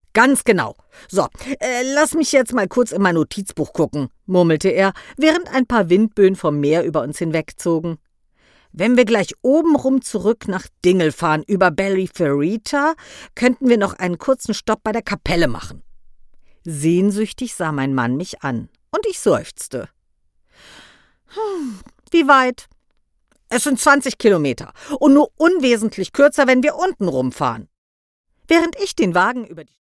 Ganz genau. So, lass mich jetzt mal kurz in mein Notizbuch gucken, murmelte er, während ein paar Windböen vom Meer über uns hinwegzogen. Wenn wir gleich obenrum zurück nach Dingle fahren über Ballyferrita, könnten wir noch einen kurzen Stopp bei der Kapelle machen. Sehnsüchtig sah mein Mann mich an und ich seufzte. Wie weit? Es sind 20 Kilometer und nur unwesentlich kürzer, wenn wir unten rumfahren. Während ich den Wagen über die